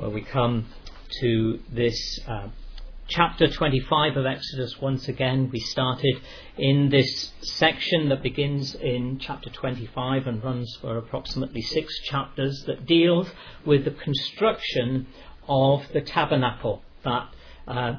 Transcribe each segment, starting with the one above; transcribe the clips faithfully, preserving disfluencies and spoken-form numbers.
where we come to this uh, chapter twenty-five of Exodus once again. We started in this section that begins in chapter twenty-five and runs for approximately six chapters, that deals with the construction of the tabernacle, that uh,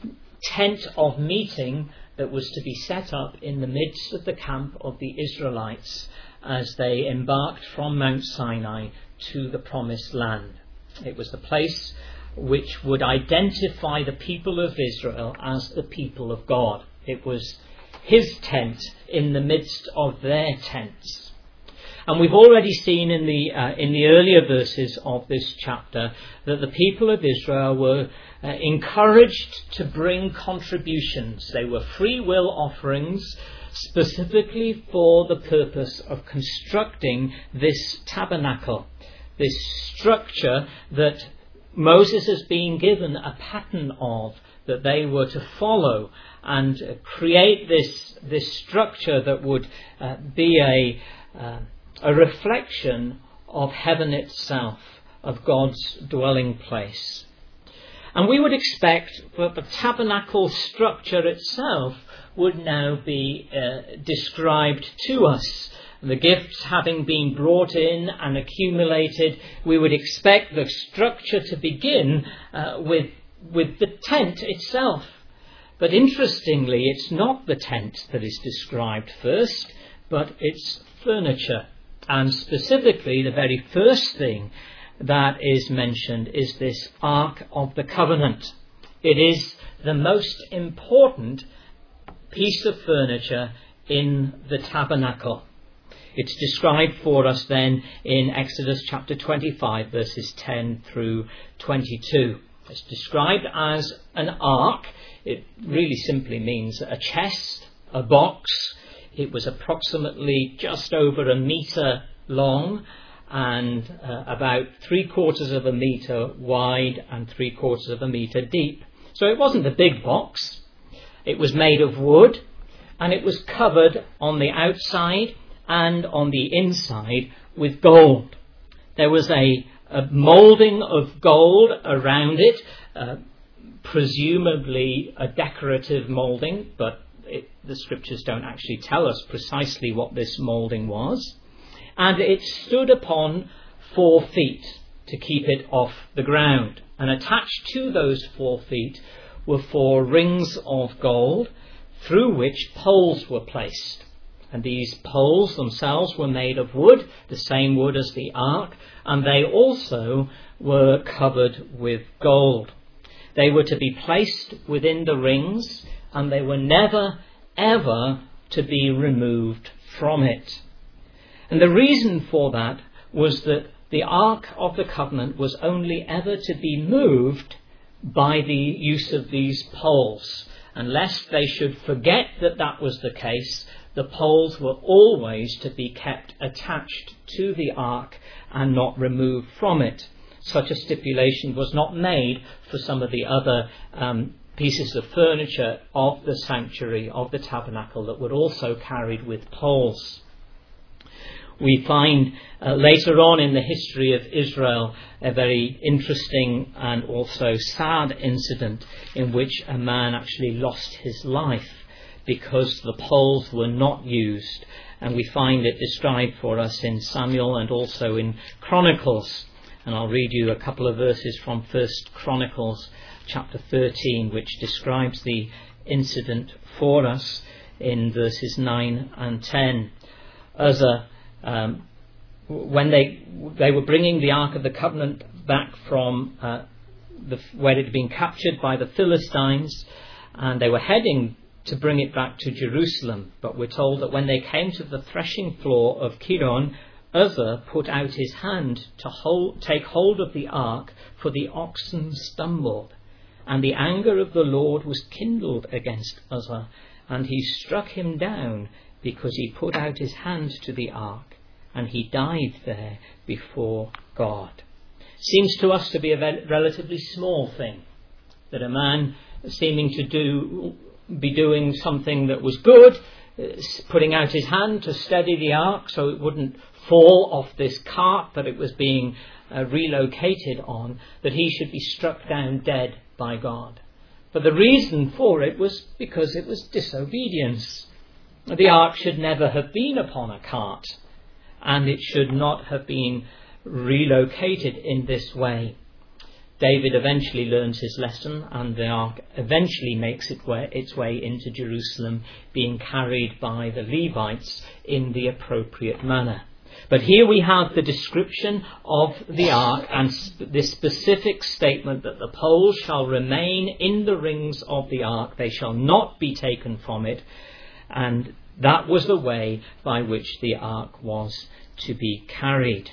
tent of meeting that was to be set up in the midst of the camp of the Israelites as they embarked from Mount Sinai to the Promised Land. It was the place which would identify the people of Israel as the people of God. It was his tent in the midst of their tents. And we've already seen in the uh, in the earlier verses of this chapter that the people of Israel were uh, encouraged to bring contributions. They were free will offerings, specifically for the purpose of constructing this tabernacle, this structure that Moses has been given a pattern of, that they were to follow and create this this structure that would uh, be a uh, a reflection of heaven itself, of God's dwelling place. And we would expect that the tabernacle structure itself would now be uh, described to us. The gifts having been brought in and accumulated, we would expect the structure to begin uh, with, with the tent itself. But interestingly, it's not the tent that is described first, but its furniture. And specifically, the very first thing that is mentioned is this Ark of the Covenant. It is the most important piece of furniture in the tabernacle. It's described for us then in Exodus chapter twenty-five, verses ten through twenty-two. It's described as an ark. It really simply means a chest, a box. It was approximately just over a metre long and uh, about three quarters of a metre wide and three quarters of a metre deep. So it wasn't a big box. It was made of wood, and it was covered on the outside and on the inside with gold. There was a, a moulding of gold around it, uh, presumably a decorative moulding, but it, the scriptures don't actually tell us precisely what this moulding was. And it stood upon four feet to keep it off the ground. And attached to those four feet were four rings of gold through which poles were placed. And these poles themselves were made of wood, the same wood as the ark, and they also were covered with gold. They were to be placed within the rings, and they were never, ever to be removed from it. And the reason for that was that the Ark of the Covenant was only ever to be moved by the use of these poles. And lest they should forget that that was the case, the poles were always to be kept attached to the ark and not removed from it. Such a stipulation was not made for some of the other um, pieces of furniture of the sanctuary, of the tabernacle, that were also carried with poles. We find uh, later on in the history of Israel a very interesting and also sad incident in which a man actually lost his life because the poles were not used. And we find it described for us in Samuel and also in Chronicles. And I'll read you a couple of verses from First Chronicles chapter thirteen, which describes the incident for us in verses nine and ten. Uzzah, um, when they they were bringing the Ark of the Covenant back from uh, the, where it had been captured by the Philistines, and they were heading to bring it back to Jerusalem. But we're told that when they came to the threshing floor of Kidron, Uzzah put out his hand to hold, take hold of the ark, for the oxen stumbled. And the anger of the Lord was kindled against Uzzah, and he struck him down because he put out his hand to the ark, and he died there before God. Seems to us to be a relatively small thing, that a man seeming to do be doing something that was good, putting out his hand to steady the ark so it wouldn't fall off this cart that it was being uh, relocated on, that he should be struck down dead by God. But the reason for it was because it was disobedience. The ark should never have been upon a cart, and it should not have been relocated in this way. David eventually learns his lesson, and the ark eventually makes it way, its way into Jerusalem, being carried by the Levites in the appropriate manner. But here we have the description of the ark and sp- this specific statement that the poles shall remain in the rings of the ark, they shall not be taken from it, and that was the way by which the ark was to be carried.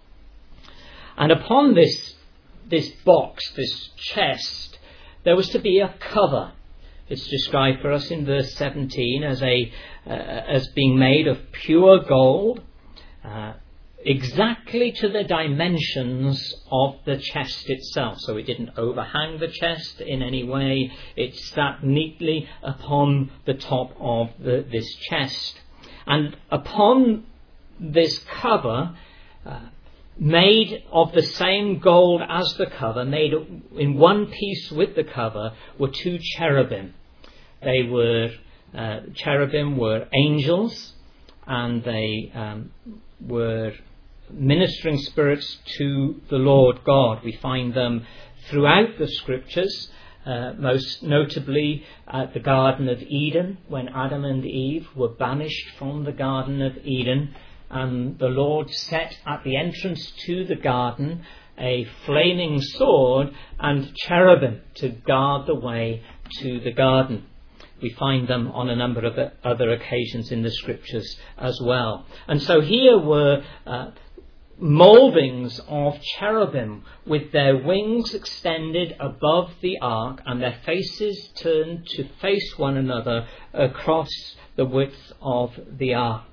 And upon this this box, this chest, there was to be a cover. It's described for us in verse seventeen as a uh, as being made of pure gold, uh, exactly to the dimensions of the chest itself. So it didn't overhang the chest in any way. It sat neatly upon the top of the, this chest. And upon this cover, uh, made of the same gold as the cover, made in one piece with the cover, were two cherubim. They were, uh, cherubim were angels, and they um, were ministering spirits to the Lord God. We find them throughout the scriptures, uh, most notably at the Garden of Eden, when Adam and Eve were banished from the Garden of Eden. And the Lord set at the entrance to the garden a flaming sword and cherubim to guard the way to the garden. We find them on a number of other occasions in the scriptures as well. And so here were uh, mouldings of cherubim with their wings extended above the ark and their faces turned to face one another across the width of the ark.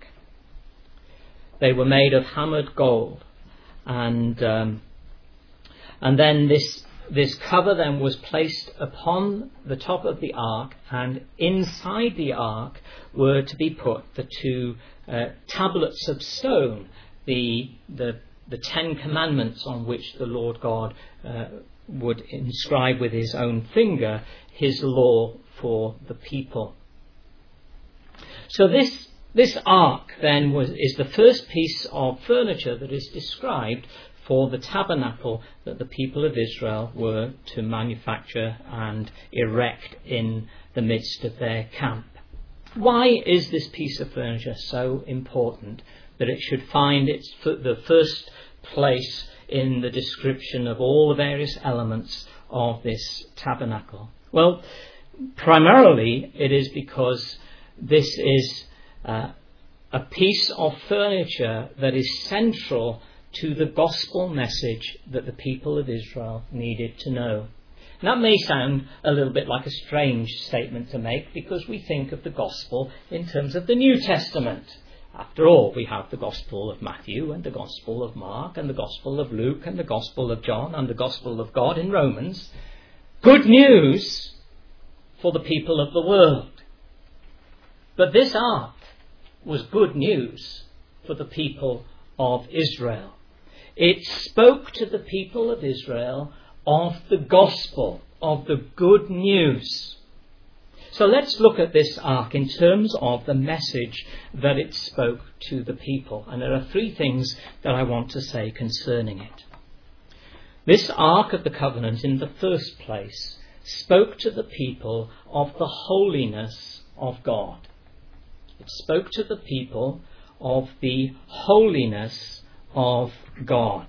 They were made of hammered gold, and um, and then this this cover then was placed upon the top of the ark, and inside the ark were to be put the two uh, tablets of stone, the the the Ten Commandments on which the Lord God uh, would inscribe with his own finger his law for the people. So this. This ark then was, is the first piece of furniture that is described for the tabernacle that the people of Israel were to manufacture and erect in the midst of their camp. Why is this piece of furniture so important that it should find its the first place in the description of all the various elements of this tabernacle? Well, primarily it is because this is Uh, a piece of furniture that is central to the gospel message that the people of Israel needed to know. And that may sound a little bit like a strange statement to make because we think of the gospel in terms of the New Testament. After all, we have the Gospel of Matthew and the Gospel of Mark and the Gospel of Luke and the Gospel of John and the Gospel of God in Romans. Good news for the people of the world. But this ark was good news for the people of Israel. It spoke to the people of Israel of the gospel, of the good news. So let's look at this ark in terms of the message that it spoke to the people. And there are three things that I want to say concerning it. This ark of the covenant, in the first place, spoke to the people of the holiness of God. It spoke to the people of the holiness of God.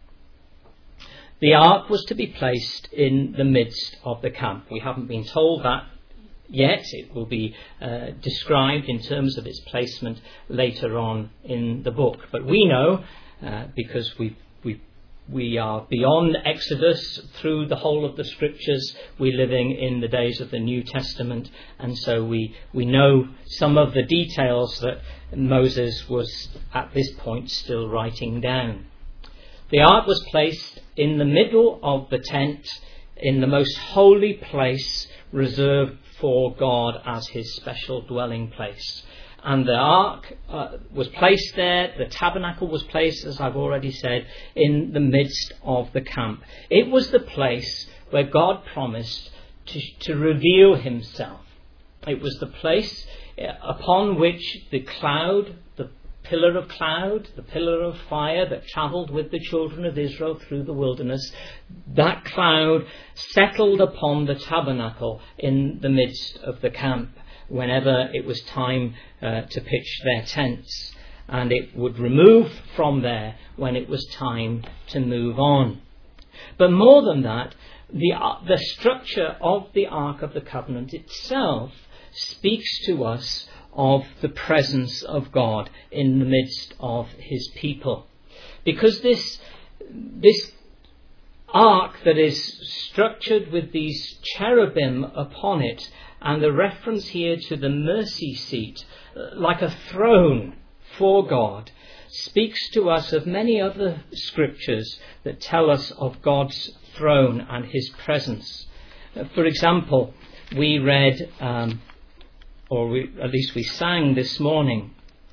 The ark was to be placed in the midst of the camp. We haven't been told that yet. It will be uh, described in terms of its placement later on in the book. But we know, uh, because we've We are beyond Exodus through the whole of the scriptures. We're living in the days of the New Testament, and so we, we know some of the details that Moses was at this point still writing down. The ark was placed in the middle of the tent, in the most holy place reserved for God as his special dwelling place. and the ark uh, was placed there. The tabernacle was placed, as I've already said, in the midst of the camp. It was the place where God promised to, to reveal himself. It was the place upon which the cloud, the pillar of cloud, the pillar of fire that travelled with the children of Israel through the wilderness, that cloud settled upon the tabernacle in the midst of the camp whenever it was time uh, to pitch their tents, and it would remove from there when it was time to move on. But more than that, the, uh, the structure of the Ark of the Covenant itself speaks to us of the presence of God in the midst of his people. Because this, this ark that is structured with these cherubim upon it, and the reference here to the mercy seat, like a throne for God, speaks to us of many other scriptures that tell us of God's throne and his presence. For example, we read, um, or we, at least we sang this morning,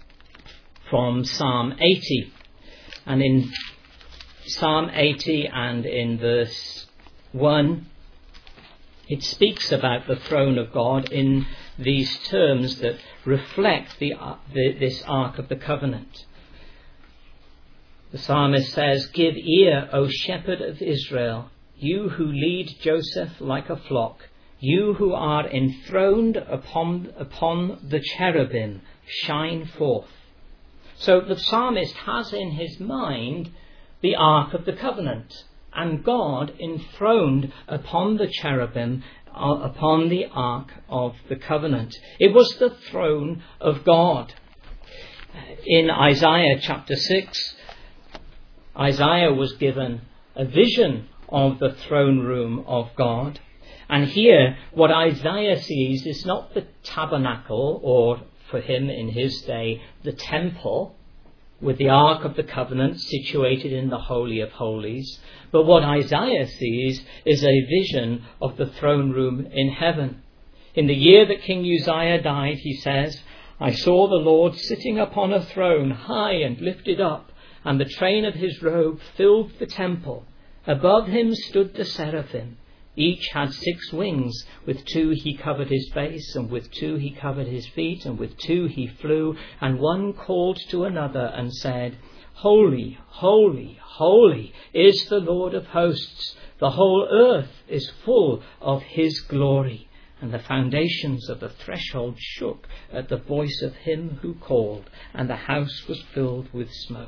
from Psalm eighty. And in Psalm eighty and in verse one, it speaks about the throne of God in these terms that reflect the, the, this Ark of the Covenant. The psalmist says, "Give ear, O shepherd of Israel, you who lead Joseph like a flock, you who are enthroned upon, upon the cherubim, shine forth." So the psalmist has in his mind the Ark of the Covenant, and God enthroned upon the cherubim, uh, upon the Ark of the Covenant. It was the throne of God. In Isaiah chapter six, Isaiah was given a vision of the throne room of God. And here, what Isaiah sees is not the tabernacle, or for him in his day, the temple, with the Ark of the Covenant situated in the Holy of Holies. But what Isaiah sees is a vision of the throne room in heaven. In the year that King Uzziah died, he says, "I saw the Lord sitting upon a throne, high and lifted up, and the train of his robe filled the temple. Above him stood the seraphim. Each had six wings. With two he covered his face, and with two he covered his feet, and with two he flew. And one called to another and said, Holy, holy, holy is the Lord of hosts. The whole earth is full of his glory." And the foundations of the threshold shook at the voice of him who called, and the house was filled with smoke.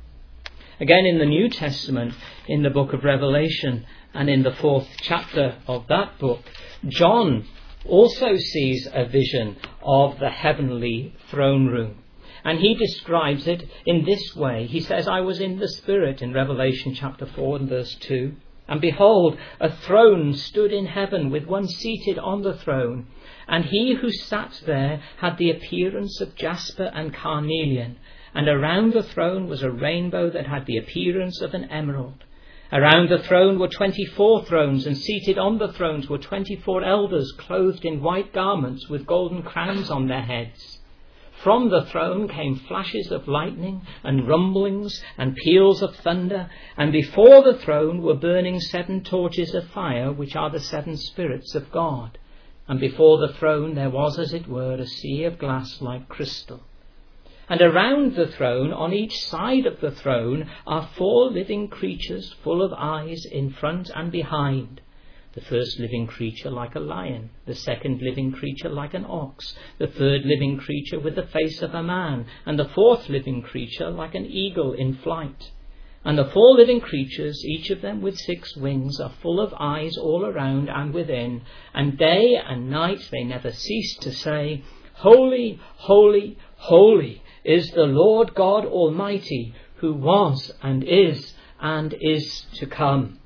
Again, in the New Testament, in the book of Revelation, and in the fourth chapter of that book, John also sees a vision of the heavenly throne room. And he describes it in this way. He says, "I was in the Spirit," in Revelation chapter four and verse two. "And behold, a throne stood in heaven with one seated on the throne. And he who sat there had the appearance of jasper and carnelian. And around the throne was a rainbow that had the appearance of an emerald. Around the throne were twenty-four thrones, and seated on the thrones were twenty-four elders clothed in white garments with golden crowns on their heads. From the throne came flashes of lightning and rumblings and peals of thunder, and before the throne were burning seven torches of fire, which are the seven spirits of God. And before the throne there was, as it were, a sea of glass like crystal. And around the throne, on each side of the throne, are four living creatures full of eyes in front and behind. The first living creature like a lion, the second living creature like an ox, the third living creature with the face of a man, and the fourth living creature like an eagle in flight. And the four living creatures, each of them with six wings, are full of eyes all around and within, and day and night they never cease to say, Holy, holy, holy is the Lord God Almighty, who was and is and is to come.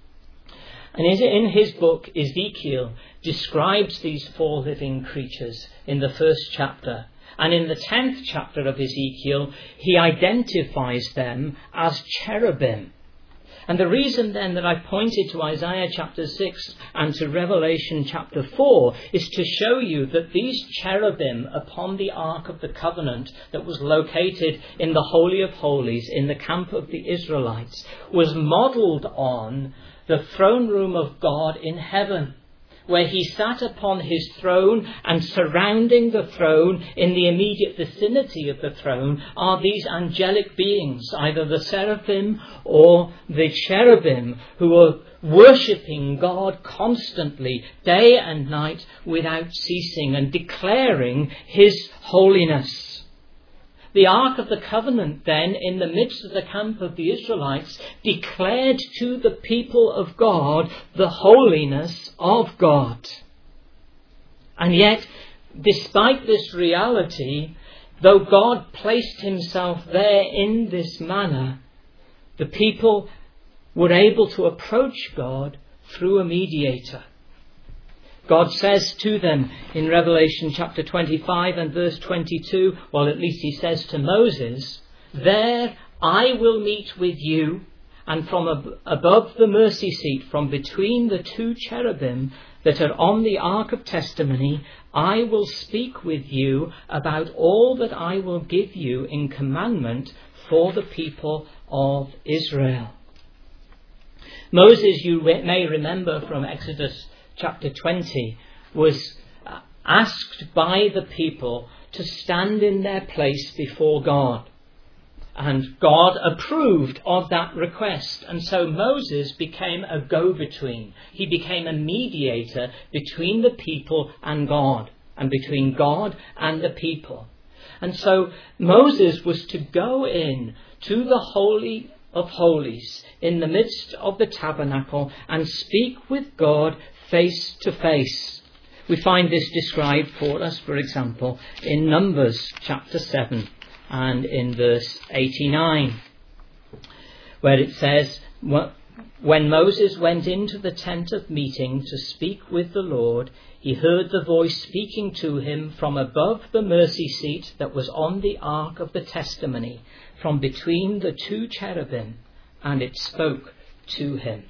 And in his book, Ezekiel describes these four living creatures in the first chapter. And in the tenth chapter of Ezekiel, he identifies them as cherubim. And the reason then that I pointed to Isaiah chapter six and to Revelation chapter four is to show you that these cherubim upon the Ark of the Covenant that was located in the Holy of Holies in the camp of the Israelites was modelled on the throne room of God in heaven, where he sat upon his throne, and surrounding the throne, in the immediate vicinity of the throne, are these angelic beings, either the seraphim or the cherubim, who are worshipping God constantly, day and night, without ceasing, and declaring his holiness. The Ark of the Covenant then, in the midst of the camp of the Israelites, declared to the people of God the holiness of God. And yet, despite this reality, though God placed himself there in this manner, the people were able to approach God through a mediator. God says to them in Revelation chapter twenty-five and verse twenty-two, well, at least he says to Moses, "There I will meet with you, and from ab- above the mercy seat, from between the two cherubim that are on the ark of testimony, I will speak with you about all that I will give you in commandment for the people of Israel." Moses, you re- may remember from Exodus chapter twenty, was asked by the people to stand in their place before God. And God approved of that request. And so Moses became a go-between. He became a mediator between the people and God, and between God and the people. And so Moses was to go in to the Holy of Holies in the midst of the tabernacle and speak with God face to face. We find this described for us, for example, in Numbers chapter seven and in verse eighty-nine, where it says, "When Moses went into the tent of meeting to speak with the Lord, he heard the voice speaking to him from above the mercy seat that was on the ark of the testimony, from between the two cherubim, and it spoke to him."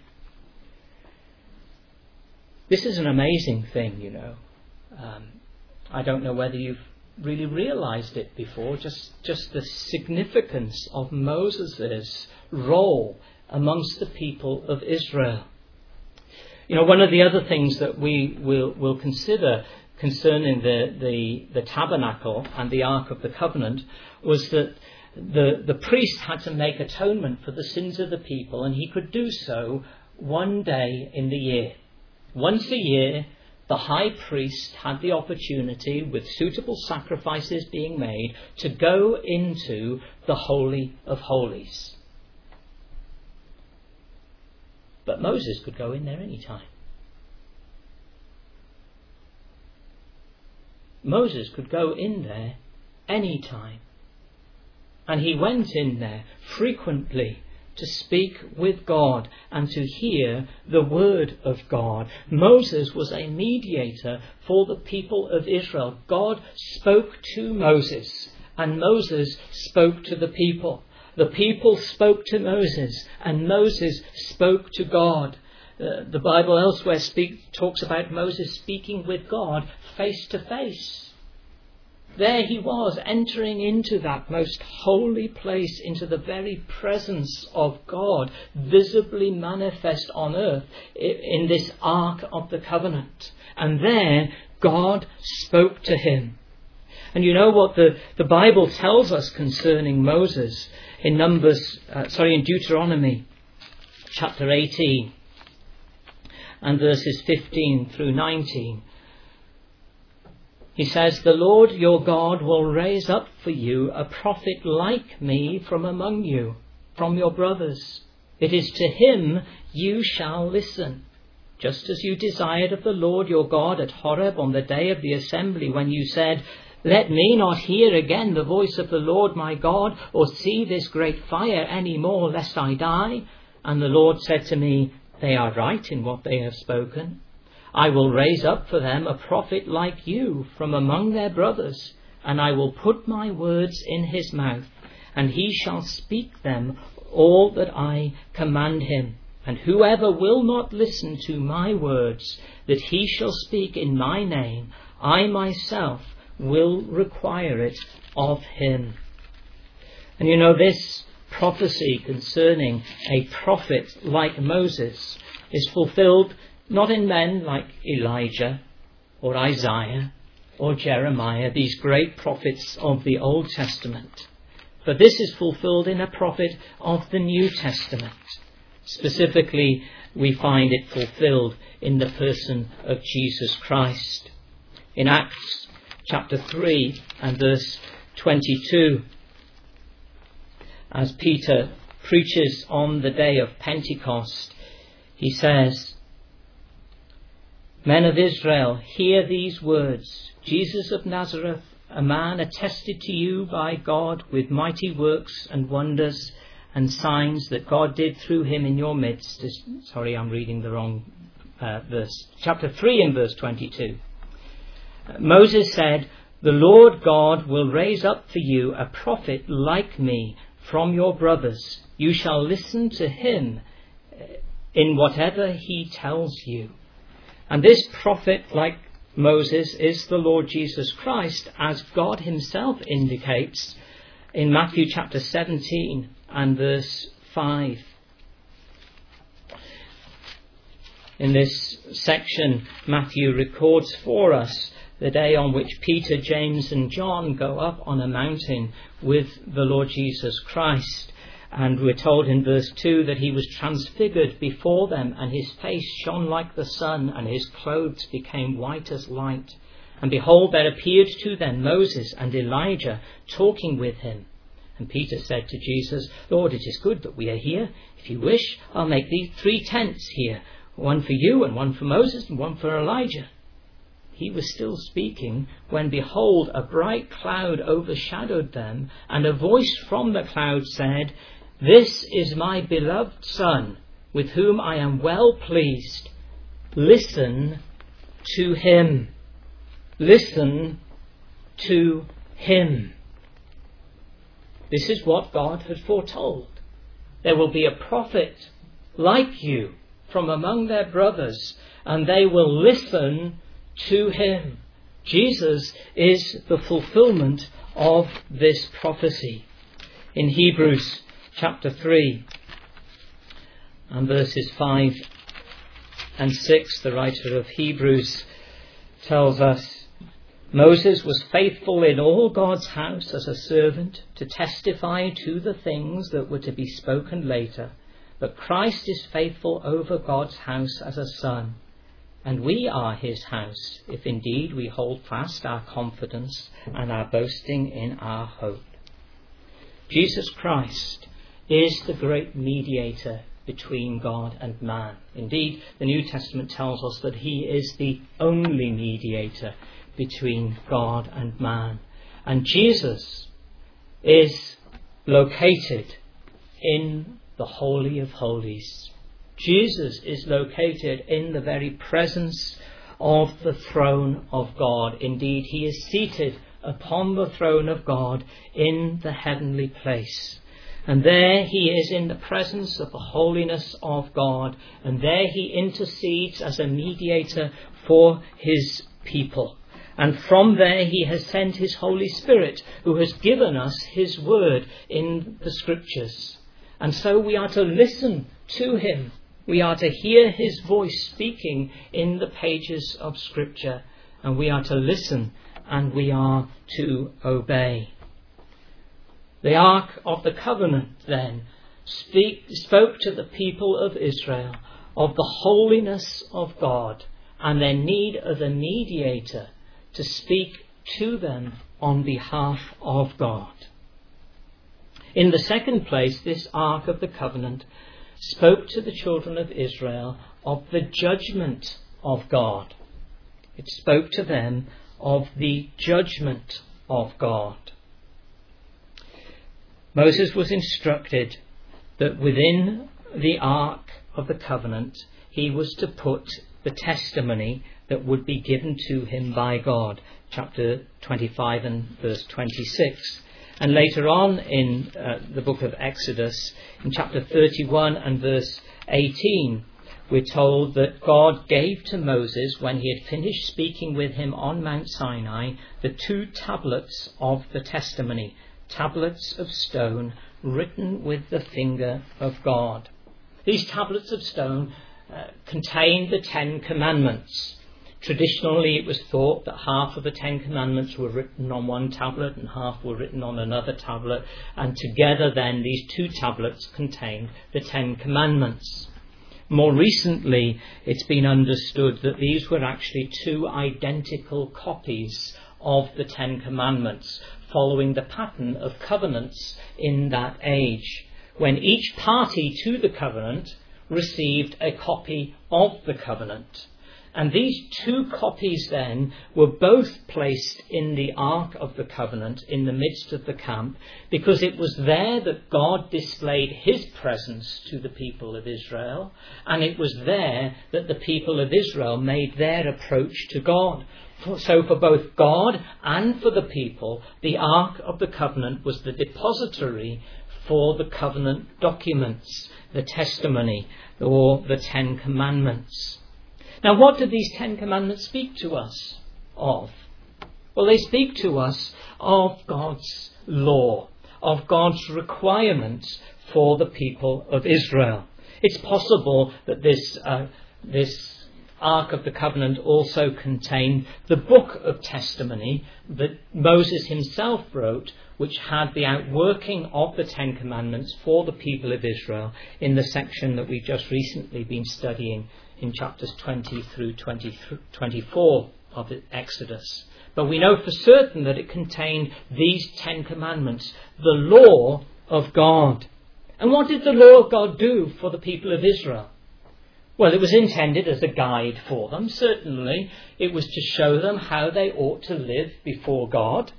This is an amazing thing, you know. Um, I don't know whether you've really realized it before, just, just the significance of Moses' role amongst the people of Israel. You know, one of the other things that we will, will consider concerning the, the, the tabernacle and the Ark of the Covenant was that the, the priest had to make atonement for the sins of the people, and he could do so one day in the year. Once a year, the high priest had the opportunity, with suitable sacrifices being made, to go into the Holy of Holies. But Moses could go in there any time. Moses could go in there any time. And he went in there frequently to speak with God and to hear the word of God. Moses was a mediator for the people of Israel. God spoke to Moses, and Moses spoke to the people. The people spoke to Moses, and Moses spoke to God. Uh, the Bible elsewhere speak, talks about Moses speaking with God face to face. There he was, entering into that most holy place, into the very presence of God, visibly manifest on earth in this Ark of the Covenant. And there God spoke to him. And you know what the, the Bible tells us concerning Moses in Numbers, uh, sorry, in Deuteronomy chapter eighteen and verses fifteen through nineteen. He says, "The Lord your God will raise up for you a prophet like me from among you, from your brothers. It is to him you shall listen, just as you desired of the Lord your God at Horeb on the day of the assembly, when you said, 'Let me not hear again the voice of the Lord my God, or see this great fire any more, lest I die.' And the Lord said to me, 'They are right in what they have spoken. I will raise up for them a prophet like you from among their brothers, and I will put my words in his mouth, and he shall speak them all that I command him. And whoever will not listen to my words that he shall speak in my name, I myself will require it of him. And you know, this prophecy concerning a prophet like Moses is fulfilled not in men like Elijah or Isaiah or Jeremiah, these great prophets of the Old Testament, but this is fulfilled in a prophet of the New Testament. Specifically, we find it fulfilled in the person of Jesus Christ. In Acts chapter three and verse twenty-two, as Peter preaches on the day of Pentecost, he says, "Men of Israel, hear these words. Jesus of Nazareth, a man attested to you by God with mighty works and wonders and signs that God did through him in your midst." Sorry, I'm reading the wrong uh, verse. Chapter three and verse twenty-two. Moses said, "The Lord God will raise up for you a prophet like me from your brothers. You shall listen to him in whatever he tells you." And this prophet like Moses is the Lord Jesus Christ, as God himself indicates in Matthew chapter seventeen and verse five. In this section, Matthew records for us the day on which Peter, James and John go up on a mountain with the Lord Jesus Christ. And we're told in verse two that he was transfigured before them, and his face shone like the sun, and his clothes became white as light. And behold, there appeared to them Moses and Elijah talking with him. And Peter said to Jesus, "Lord, it is good that we are here. If you wish, I'll make these three tents here, one for you and one for Moses and one for Elijah." He was still speaking when, behold, a bright cloud overshadowed them, and a voice from the cloud said, "This is my beloved Son, with whom I am well pleased. Listen to him." Listen to him. This is what God had foretold. There will be a prophet like you from among their brothers, and they will listen to him. Jesus is the fulfillment of this prophecy. In Hebrews chapter three and verses five and six, the writer of Hebrews tells us, "Moses was faithful in all God's house as a servant to testify to the things that were to be spoken later, but Christ is faithful over God's house as a son. And we are his house, if indeed we hold fast our confidence and our boasting in our hope." Jesus Christ is the great mediator between God and man. Indeed, the New Testament tells us that he is the only mediator between God and man. And Jesus is located in the Holy of Holies. Jesus is located in the very presence of the throne of God. Indeed, he is seated upon the throne of God in the heavenly place. And there he is in the presence of the holiness of God. And there he intercedes as a mediator for his people. And from there he has sent his Holy Spirit, who has given us his word in the Scriptures. And so we are to listen to him. We are to hear his voice speaking in the pages of Scripture. And we are to listen, and we are to obey. The Ark of the Covenant, then, speak, spoke to the people of Israel of the holiness of God and their need of a mediator to speak to them on behalf of God. In the second place, this Ark of the Covenant spoke to the children of Israel of the judgment of God. It spoke to them of the judgment of God. Moses was instructed that within the Ark of the Covenant he was to put the testimony that would be given to him by God. Chapter twenty-five and verse twenty-six. And later on in uh, the book of Exodus, in chapter thirty-one and verse eighteen, we're told that God gave to Moses, when he had finished speaking with him on Mount Sinai, the two tablets of the testimony, tablets of stone written with the finger of God. These tablets of stone uh, contained the Ten Commandments. Traditionally, it was thought that half of the Ten Commandments were written on one tablet and half were written on another tablet, and together then these two tablets contained the Ten Commandments. More recently, it's been understood that these were actually two identical copies of the Ten Commandments, following the pattern of covenants in that age, when each party to the covenant received a copy of the covenant. And these two copies then were both placed in the Ark of the Covenant in the midst of the camp, because it was there that God displayed his presence to the people of Israel, and it was there that the people of Israel made their approach to God. So for both God and for the people, the Ark of the Covenant was the depository for the covenant documents, the testimony, or the Ten Commandments. Now, what do these Ten Commandments speak to us of? Well, they speak to us of God's law, of God's requirements for the people of Israel. It's possible that this uh, this Ark of the Covenant also contained the book of testimony that Moses himself wrote, which had the outworking of the Ten Commandments for the people of Israel in the section that we've just recently been studying in chapters twenty through twenty-four of Exodus. But we know for certain that it contained these Ten Commandments, the law of God. And what did the law of God do for the people of Israel? Well, it was intended as a guide for them, certainly. It was to show them how they ought to live before God.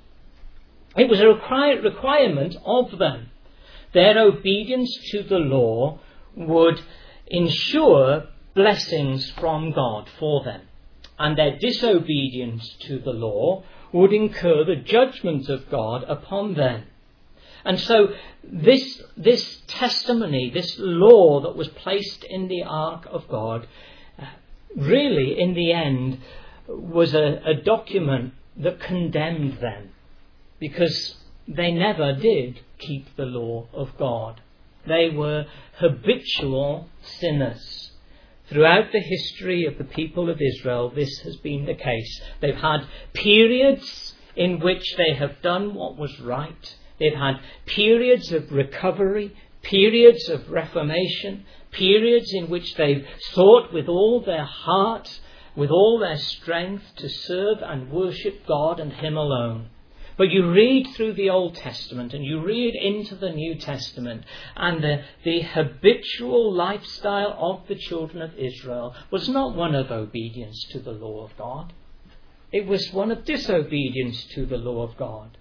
It was a require- requirement of them. Their obedience to the law would ensure blessings from God for them, and their disobedience to the law would incur the judgment of God upon them. And so this, this testimony, this law that was placed in the Ark of God, really in the end was a, a document that condemned them, because they never did keep the law of God. They were habitual sinners. Throughout the history of the people of Israel, this has been the case. They've had periods in which they have done what was right. They've had periods of recovery, periods of reformation, periods in which they've sought with all their heart, with all their strength, to serve and worship God and Him alone. But you read through the Old Testament and you read into the New Testament, and the, the habitual lifestyle of the children of Israel was not one of obedience to the law of God. It was one of disobedience to the law of God.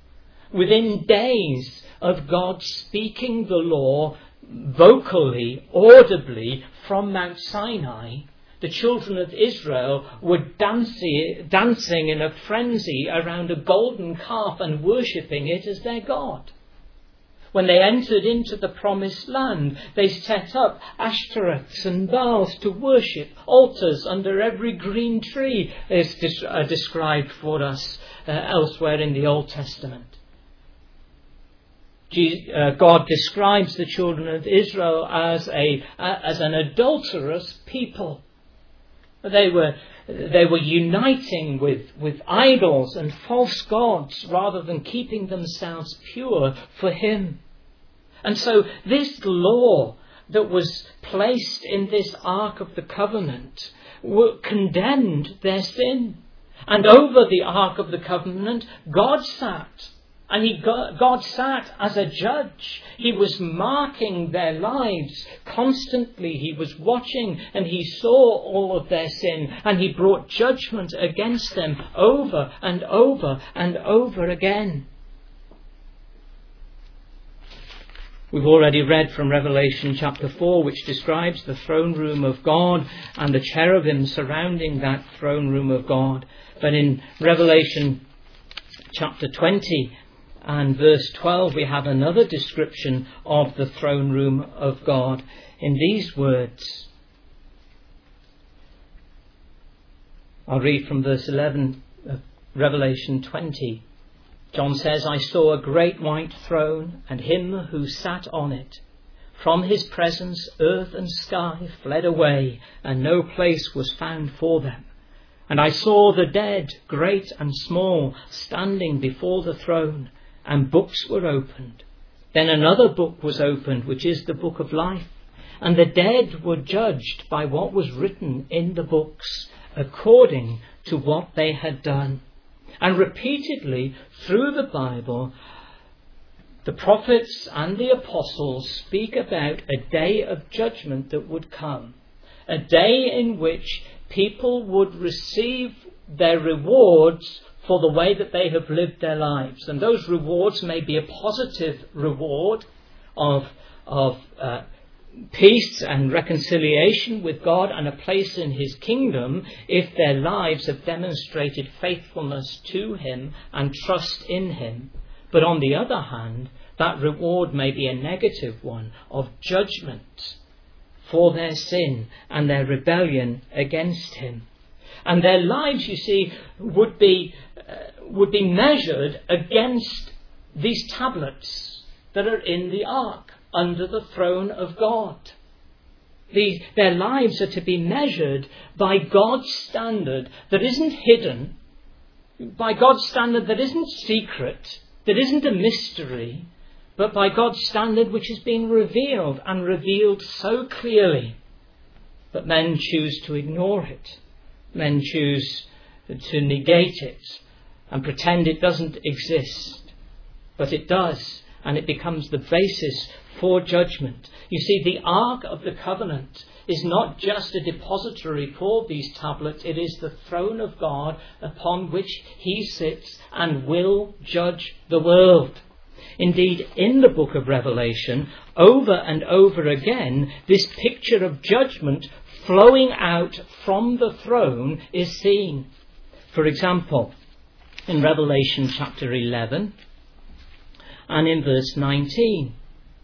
Within days of God speaking the law vocally, audibly from Mount Sinai, the children of Israel were dancing, dancing in a frenzy around a golden calf and worshipping it as their God. When they entered into the promised land, they set up Ashtoreths and Baals to worship, altars under every green tree is des- uh, described for us uh, elsewhere in the Old Testament. Uh, God describes the children of Israel as a uh, as an adulterous people. They were they were uniting with, with idols and false gods rather than keeping themselves pure for Him. And so this law that was placed in this Ark of the Covenant condemned their sin. And over the Ark of the Covenant, God sat. And he, God sat as a judge. He was marking their lives constantly. He was watching and he saw all of their sin. And he brought judgment against them over and over and over again. We've already read from Revelation chapter four, which describes the throne room of God and the cherubim surrounding that throne room of God. But in Revelation chapter twenty, and verse twelve, we have another description of the throne room of God in these words. I'll read from verse eleven of Revelation twenty. John says, I saw a great white throne and him who sat on it. From his presence earth and sky fled away, and no place was found for them. And I saw the dead, great and small, standing before the throne, and books were opened. Then another book was opened, which is the book of life. And the dead were judged by what was written in the books, according to what they had done. And repeatedly through the Bible, the prophets and the apostles speak about a day of judgment that would come. A day in which people would receive their rewards for the way that they have lived their lives. And those rewards may be a positive reward of, of uh, peace and reconciliation with God and a place in his kingdom if their lives have demonstrated faithfulness to him and trust in him. But on the other hand, that reward may be a negative one of judgment for their sin and their rebellion against him. And their lives, you see, would be uh, would be measured against these tablets that are in the ark under the throne of God. The, their lives are to be measured by God's standard that isn't hidden, by God's standard that isn't secret, that isn't a mystery, but by God's standard which is being revealed and revealed so clearly. But men choose to ignore it. Men choose to negate it and pretend it doesn't exist. But it does, and it becomes the basis for judgment. You see, the Ark of the Covenant is not just a depository for these tablets. It is the throne of God upon which he sits and will judge the world. Indeed, in the book of Revelation, over and over again, this picture of judgment flowing out from the throne is seen. For example, in Revelation chapter eleven and in verse nineteen.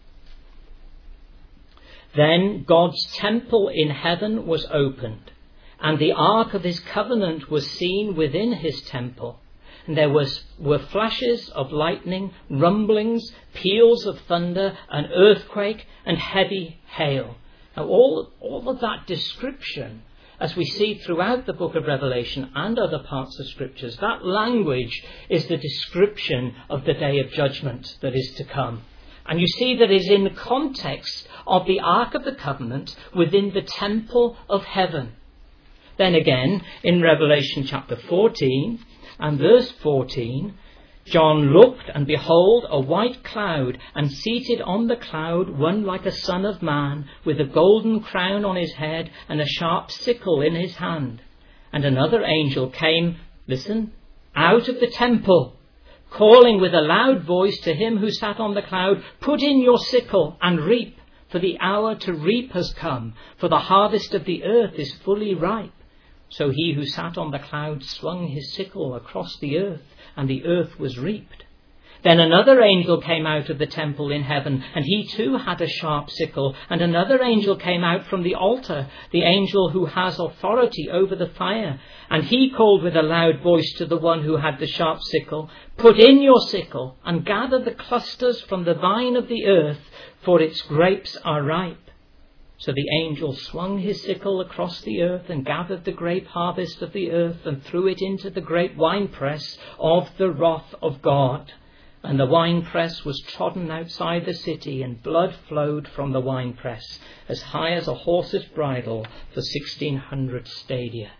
Then God's temple in heaven was opened, and the ark of his covenant was seen within his temple. And there was, were flashes of lightning, rumblings, peals of thunder, an earthquake, and heavy hail. Now all, all of that description, as we see throughout the book of Revelation and other parts of Scriptures, that language is the description of the day of judgment that is to come. And you see that is in the context of the Ark of the Covenant within the temple of heaven. Then again, in Revelation chapter fourteen and verse fourteen, John looked, and behold, a white cloud, and seated on the cloud one like a son of man, with a golden crown on his head and a sharp sickle in his hand. And another angel came, listen, out of the temple, calling with a loud voice to him who sat on the cloud, put in your sickle and reap, for the hour to reap has come, for the harvest of the earth is fully ripe. So he who sat on the cloud swung his sickle across the earth, and the earth was reaped. Then another angel came out of the temple in heaven, and he too had a sharp sickle. And another angel came out from the altar, the angel who has authority over the fire. And he called with a loud voice to the one who had the sharp sickle, put in your sickle, and gather the clusters from the vine of the earth, for its grapes are ripe. So the angel swung his sickle across the earth and gathered the grape harvest of the earth and threw it into the great winepress of the wrath of God. And the winepress was trodden outside the city, and blood flowed from the winepress as high as a horse's bridle for sixteen hundred stadia.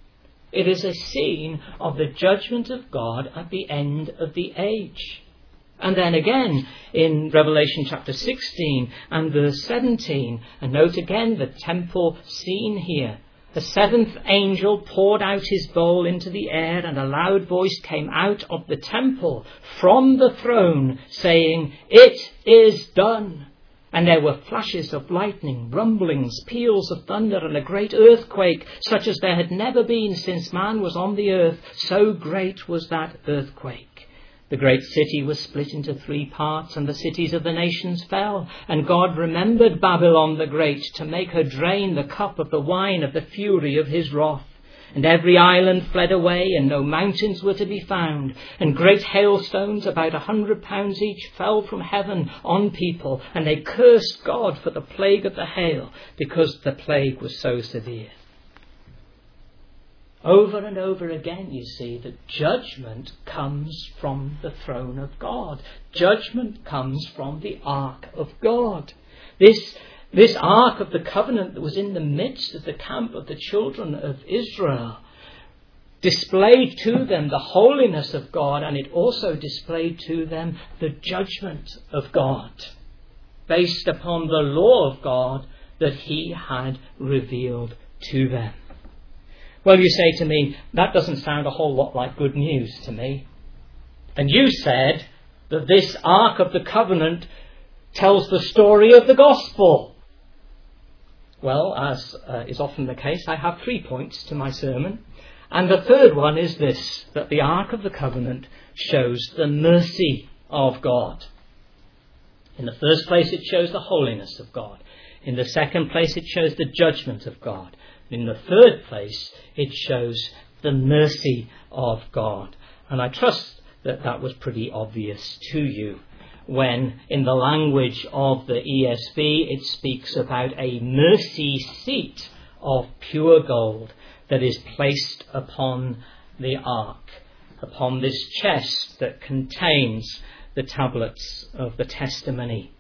It is a scene of the judgment of God at the end of the age. And then again in Revelation chapter sixteen and verse seventeen, and note again the temple scene here. The seventh angel poured out his bowl into the air, and a loud voice came out of the temple from the throne, saying, it is done. And there were flashes of lightning, rumblings, peals of thunder, and a great earthquake, such as there had never been since man was on the earth. So great was that earthquake. The great city was split into three parts, and the cities of the nations fell. And God remembered Babylon the Great to make her drain the cup of the wine of the fury of his wrath. And every island fled away, and no mountains were to be found. And great hailstones, about a hundred pounds each, fell from heaven on people. And they cursed God for the plague of the hail, because the plague was so severe. Over and over again, you see, that judgment comes from the throne of God. Judgment comes from the ark of God. This, this ark of the covenant that was in the midst of the camp of the children of Israel displayed to them the holiness of God, and it also displayed to them the judgment of God, based upon the law of God that he had revealed to them. Well, you say to me, that doesn't sound a whole lot like good news to me. And you said that this Ark of the Covenant tells the story of the gospel. Well, as uh, is often the case, I have three points to my sermon. And the third one is this, that the Ark of the Covenant shows the mercy of God. In the first place, it shows the holiness of God. In the second place, it shows the judgment of God. In the third place, it shows the mercy of God. And I trust that that was pretty obvious to you when, in the language of the E S V, it speaks about a mercy seat of pure gold that is placed upon the ark, upon this chest that contains the tablets of the testimony.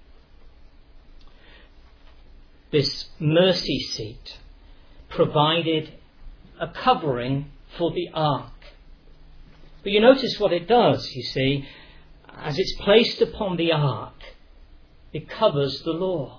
This mercy seat provided a covering for the ark. But you notice what it does, you see. As it's placed upon the ark, it covers the law.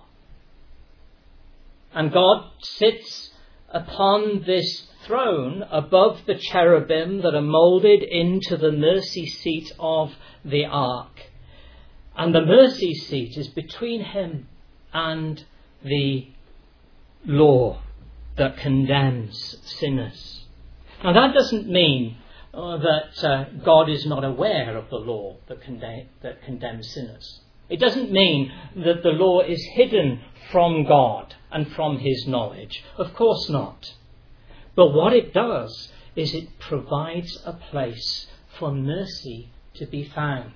And God sits upon this throne above the cherubim that are moulded into the mercy seat of the ark. And the mercy seat is between him and the law that condemns sinners. Now that doesn't mean uh, that uh, God is not aware of the law that, condemn, that condemns sinners. It doesn't mean that the law is hidden from God and from his knowledge. Of course not. But what it does is it provides a place for mercy to be found.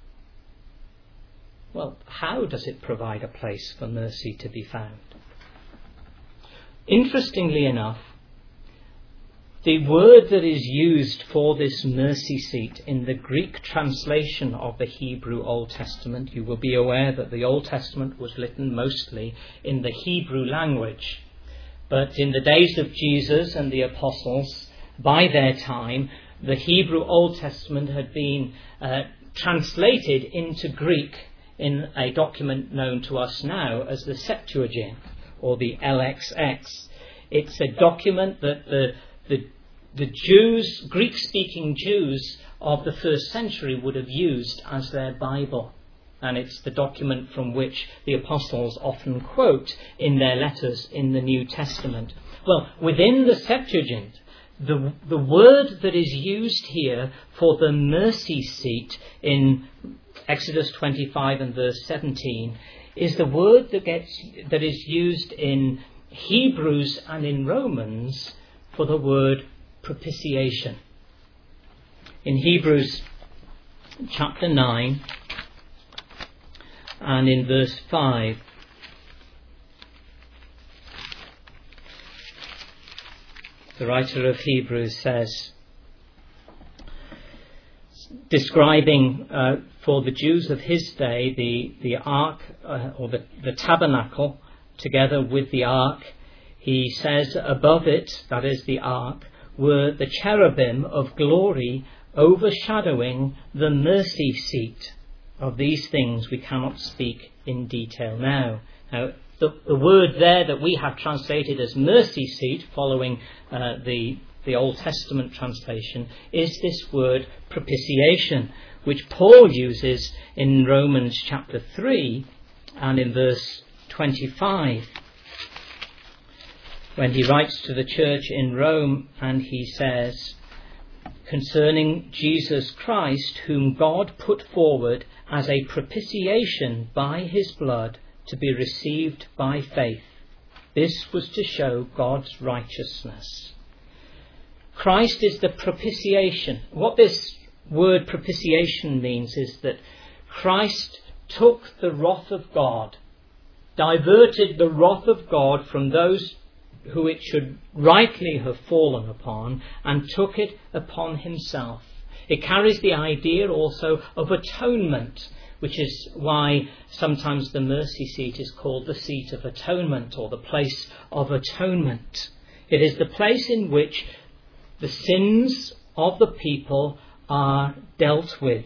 Well, how does it provide a place for mercy to be found? Interestingly enough, the word that is used for this mercy seat in the Greek translation of the Hebrew Old Testament, you will be aware that the Old Testament was written mostly in the Hebrew language. But in the days of Jesus and the apostles, by their time, the Hebrew Old Testament had been uh, translated into Greek in a document known to us now as the Septuagint, or the L X X. It's a document that the, the, the Jews, Greek-speaking Jews of the first century would have used as their Bible. And it's the document from which the apostles often quote in their letters in the New Testament. Well, within the Septuagint, the, the word that is used here for the mercy seat in Exodus twenty-five and verse seventeen is the word that gets that is used in Hebrews and in Romans for the word propitiation. In Hebrews chapter nine and in verse five, the writer of Hebrews says, describing uh, for the Jews of his day the, the ark uh, or the, the tabernacle together with the ark, he says above it, that is the ark, were the cherubim of glory overshadowing the mercy seat. Of these things we cannot speak in detail now. Now the, the word there that we have translated as mercy seat, following uh, the the Old Testament translation, is this word propitiation, which Paul uses in Romans chapter three and in verse twenty-five, when he writes to the church in Rome and he says, concerning Jesus Christ, whom God put forward as a propitiation by his blood to be received by faith. This was to show God's righteousness. Christ is the propitiation. What this word propitiation means is that Christ took the wrath of God, diverted the wrath of God from those who it should rightly have fallen upon, and took it upon himself. It carries the idea also of atonement, which is why sometimes the mercy seat is called the seat of atonement, or the place of atonement. It is the place in which the sins of the people are dealt with.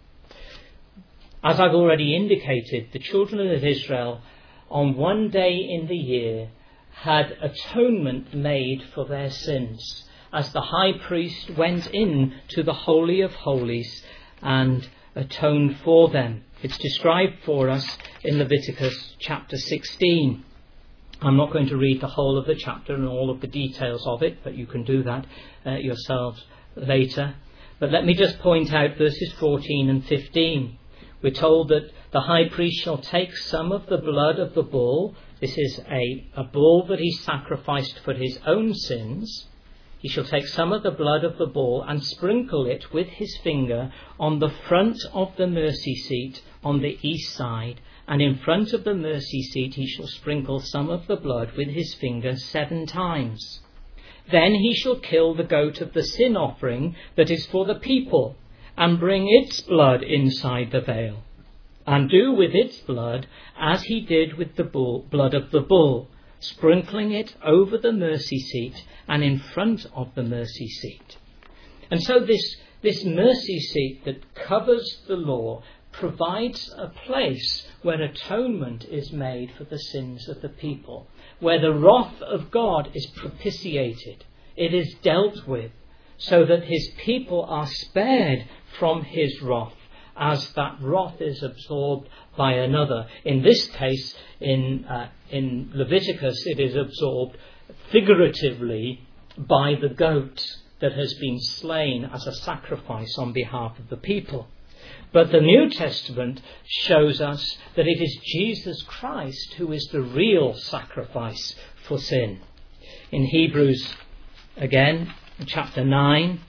As I've already indicated, the children of Israel on one day in the year had atonement made for their sins, as the high priest went in to the Holy of Holies and atoned for them. It's described for us in Leviticus chapter sixteen. I'm not going to read the whole of the chapter and all of the details of it, but you can do that uh, yourselves later. But let me just point out verses fourteen and fifteen. We're told that the high priest shall take some of the blood of the bull. This is a, a bull that he sacrificed for his own sins. He shall take some of the blood of the bull and sprinkle it with his finger on the front of the mercy seat on the east side. And in front of the mercy seat he shall sprinkle some of the blood with his finger seven times. Then he shall kill the goat of the sin offering that is for the people, and bring its blood inside the veil, and do with its blood as he did with the bull, blood of the bull, sprinkling it over the mercy seat and in front of the mercy seat. And so this, this mercy seat that covers the law provides a place where atonement is made for the sins of the people, where the wrath of God is propitiated. It is dealt with so that his people are spared from his wrath, as that wrath is absorbed by another. In this case, in uh, in Leviticus, it is absorbed figuratively by the goat that has been slain as a sacrifice on behalf of the people. But the New Testament shows us that it is Jesus Christ who is the real sacrifice for sin. In Hebrews, again, chapter nine,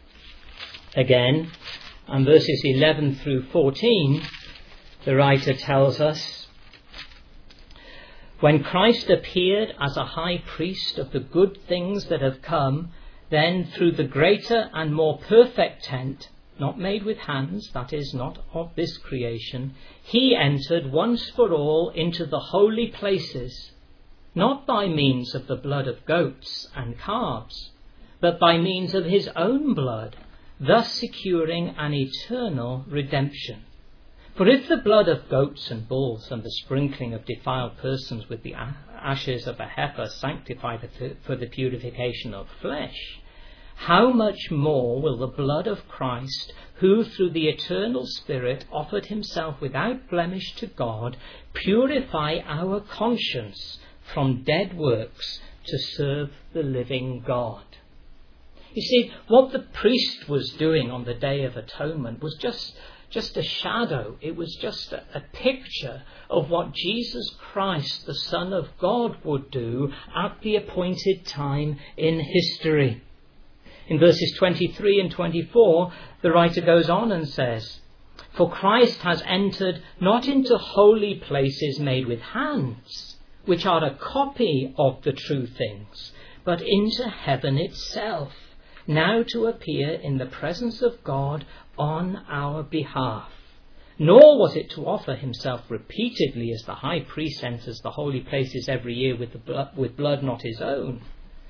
again, and verses eleven through fourteen, the writer tells us, when Christ appeared as a high priest of the good things that have come, then through the greater and more perfect tent, not made with hands, that is, not of this creation, he entered once for all into the holy places, not by means of the blood of goats and calves, but by means of his own blood, thus securing an eternal redemption. For if the blood of goats and bulls and the sprinkling of defiled persons with the ashes of a heifer sanctify for the purification of flesh, how much more will the blood of Christ, who through the eternal Spirit offered himself without blemish to God, purify our conscience from dead works to serve the living God? You see, what the priest was doing on the Day of Atonement was just, just a shadow. It was just a, a picture of what Jesus Christ, the Son of God, would do at the appointed time in history. In verses twenty-three and twenty-four, the writer goes on and says, for Christ has entered not into holy places made with hands, which are a copy of the true things, but into heaven itself, now to appear in the presence of God on our behalf. Nor was it to offer himself repeatedly as the high priest enters the holy places every year with, the blood, with blood not his own.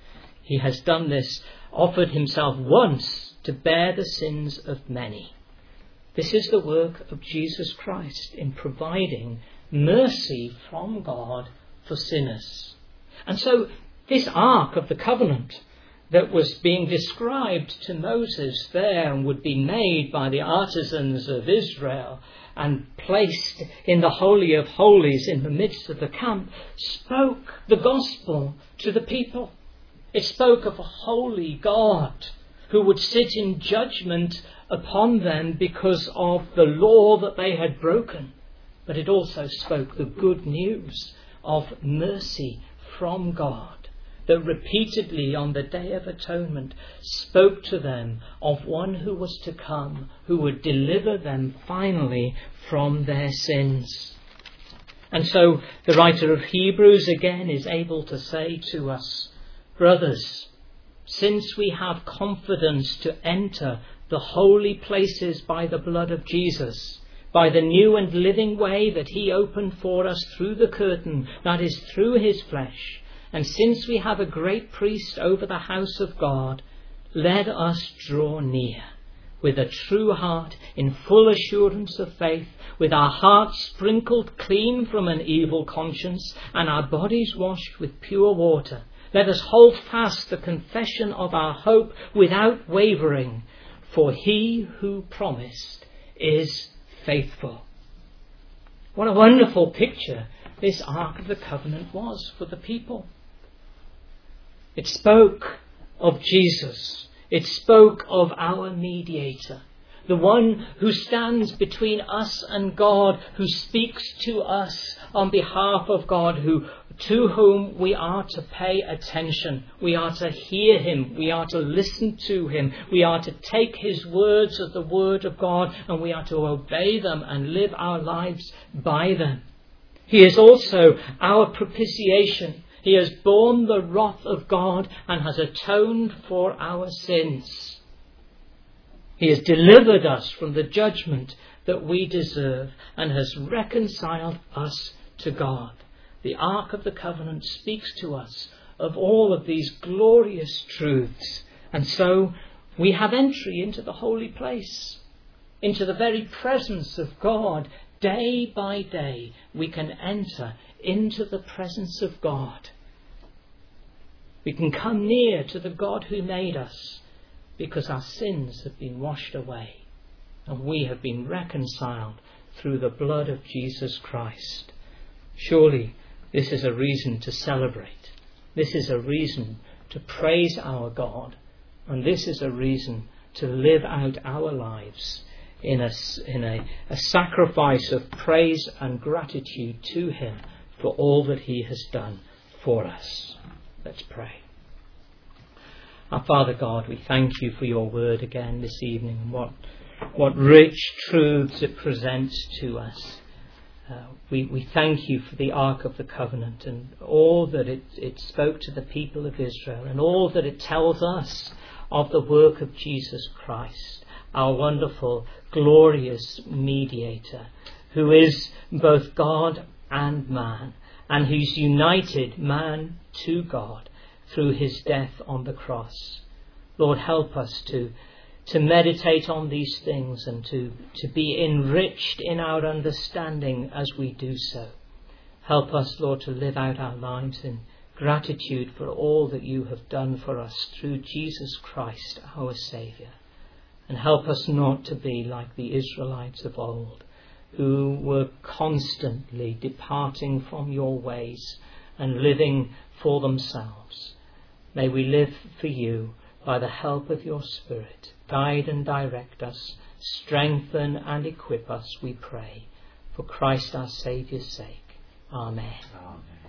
He has done this, offered himself once to bear the sins of many. This is the work of Jesus Christ in providing mercy from God for sinners. And so this Ark of the Covenant that was being described to Moses there and would be made by the artisans of Israel and placed in the Holy of Holies in the midst of the camp, spoke the gospel to the people. It spoke of a holy God who would sit in judgment upon them because of the law that they had broken. But it also spoke the good news of mercy from God, that repeatedly on the Day of Atonement spoke to them of one who was to come, who would deliver them finally from their sins. And so the writer of Hebrews again is able to say to us, brothers, since we have confidence to enter the holy places by the blood of Jesus, by the new and living way that he opened for us through the curtain, that is, through his flesh, and since we have a great priest over the house of God, let us draw near with a true heart, in full assurance of faith, with our hearts sprinkled clean from an evil conscience, and our bodies washed with pure water. Let us hold fast the confession of our hope without wavering, for he who promised is faithful. What a wonderful picture this Ark of the Covenant was for the people. It spoke of Jesus. It spoke of our mediator, the one who stands between us and God, who speaks to us on behalf of God, who to whom we are to pay attention. We are to hear him. We are to listen to him. We are to take his words as the word of God, and we are to obey them and live our lives by them. He is also our propitiation. He has borne the wrath of God and has atoned for our sins. He has delivered us from the judgment that we deserve and has reconciled us to God. The Ark of the Covenant speaks to us of all of these glorious truths. And so we have entry into the holy place, into the very presence of God. Day by day we can enter into the presence of God. We can come near to the God who made us because our sins have been washed away and we have been reconciled through the blood of Jesus Christ. Surely this is a reason to celebrate. This is a reason to praise our God. And this is a reason to live out our lives in a, in a, a sacrifice of praise and gratitude to him for all that he has done for us. Let's pray. Our Father God, we thank you for your word again this evening. What, what rich truths it presents to us. Uh, we, we thank you for the Ark of the Covenant and all that it, it spoke to the people of Israel and all that it tells us of the work of Jesus Christ, our wonderful, glorious mediator, who is both God and man, and who's united man to God through his death on the cross. Lord, help us to to meditate on these things and to, to be enriched in our understanding as we do so. Help us, Lord, to live out our lives in gratitude for all that you have done for us through Jesus Christ, our Saviour. And help us not to be like the Israelites of old, who were constantly departing from your ways and living for themselves. May we live for you by the help of your Spirit. Guide and direct us, strengthen and equip us, we pray, for Christ our Saviour's sake. Amen. Amen.